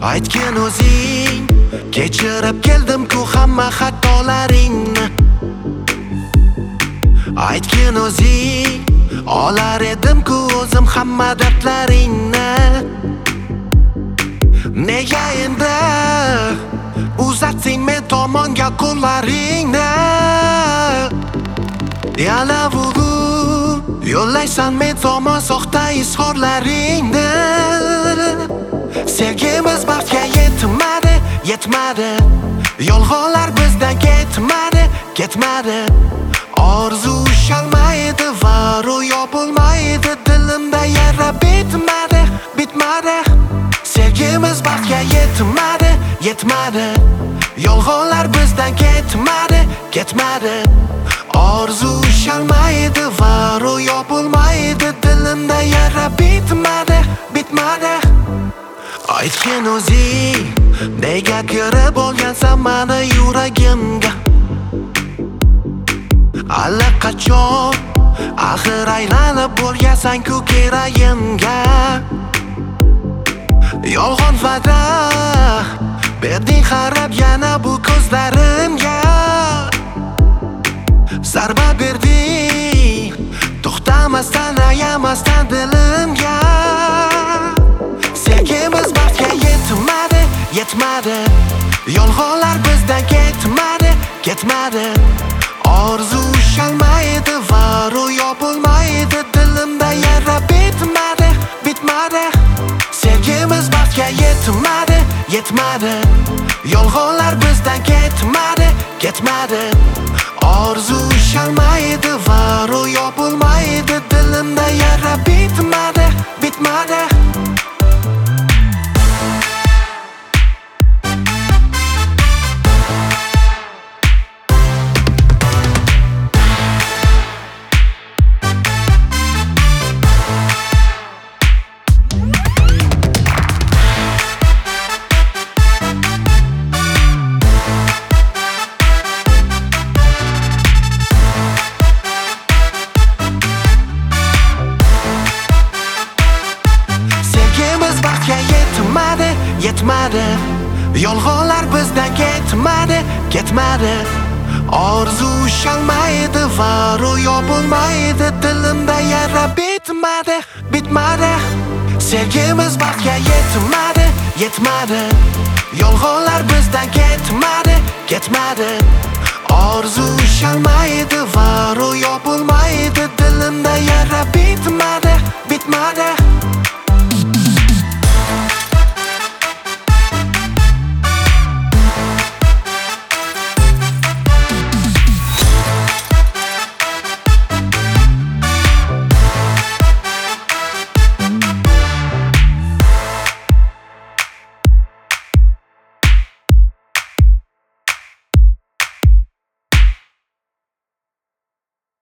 Aytgin o'zing, kechirib keldim-ku hamma xatolaringni. Aytgin o'zing, olar edim-ku o'zim hamma dardlaringni. Nega endi uzatsang men tomonga qo'llaringni? Yana bugun yo'llaysan men tomon soxta izhorlaringni. Sevgimiz baxtga yetmadi, yetmadi. Yolg'onlar bizdan ketmadi. Orzu ushalmaydi va ro'yo bo'lmaydi. Dilimda yara bitmadi. Sevgimiz baxtga yetmadi. Yolg'onlar bizdan ketmadi. Orzu ushalmaydi va ro'yo bo'lmaydi. Dilimda yara bitmadi. Aytgin o'zing, nega kirib olgansan mani yuragimga? Allaqachon axir aylanib bo'lgansan-ku keragimga. Yolg'on va'da berding qarab yana bu ko'zlarimga. Zarba berding to'xtamasdan, ayamasdan dilimga. Sevgimiz baxtga yetmadi. Yolg'onlar bizdan ketmadi. Orzu ushalmaydi va ro'yo bo'lmaydi. Dilimda yara bitmadi. Sevgimiz baxtga yetmadi. Yolg'onlar bizdan ketmadi. Orzu ushalmaydi va ro'yo bo'lmaydi. Dilimda yara bitmadi. Yetmadi. Yolg'onlar bizdan ketmadi. Orzu ushalmaydi va ro'yo bo'lmaydi. Dilimda yara bitmadi. Sevgimiz baxtga yetmadi. Yolg'onlar bizdan ketmadi. Orzu ushalmaydi va ro'yo bo'lmaydi. Dilimda yara bitmadi.